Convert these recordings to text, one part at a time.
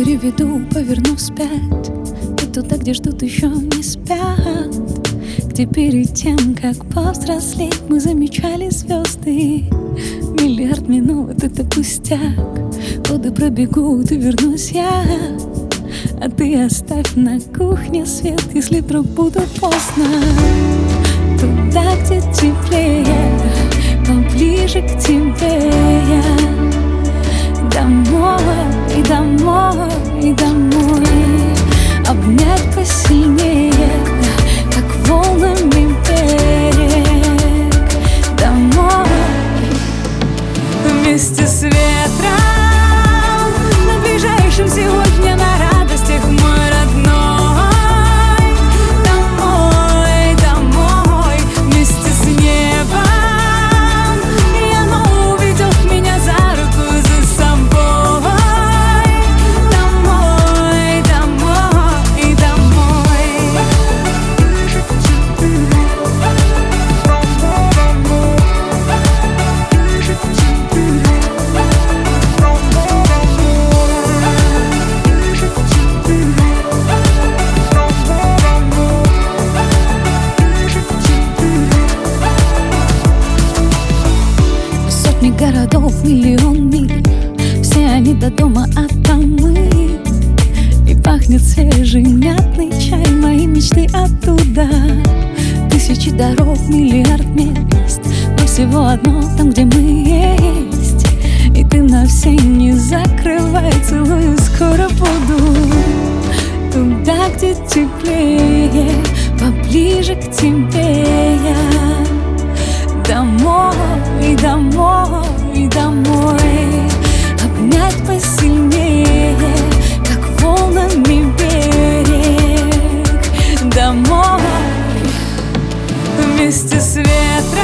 переведу, поверну вспять и туда, где ждут, еще не спят, где перед тем, как повзрослеть, мы замечали звезды. Миллиард минут — это пустяк. Годы пробегут и вернусь я, а ты оставь на кухне свет, если вдруг буду поздно. Туда, где теплее, поближе к тебе я. Домой, домой, домой. Обнять посильнее, как волнами берег. Домой, вместе с ветром, над ближайшим сегодня на радостях, мой родной. Домой, домой, вместе с небом. И оно уведет меня за руку, за собой. Домой, домой, домой. Сотни городов, миллион миль, все они до дома, а там мы. И пахнет свежий мятный чай, мои мечты оттуда. Тысячи дорог, миллиард мест, но всего одно там, где мы есть. И ты на все не закрывай, целую, скоро буду. Туда, где теплее, поближе к тебе я. Домой, домой, домой. Обнять посильнее, как волнами берег. Домой, вместе с ветром,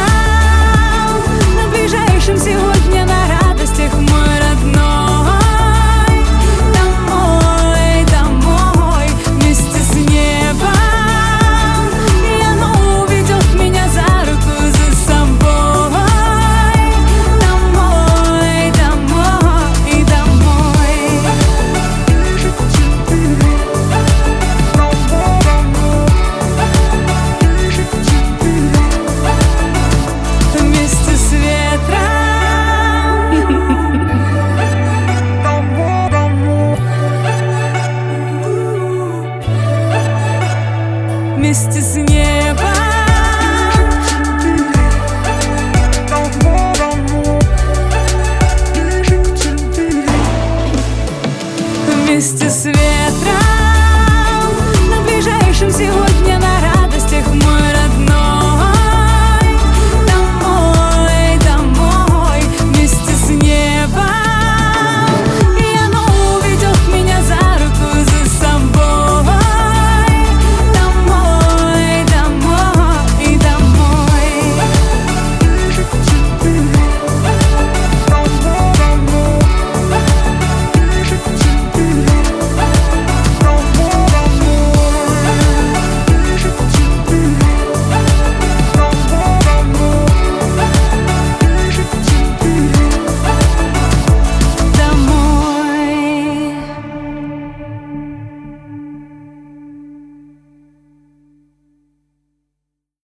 над ближайшим сегодня на радостях, мой родной. Домой, домой, вместе с небом. И оно уведет меня за руку, за собой. Домой, домой, домой. Вместе с ветром, вместе с небом. Вместе с ветром.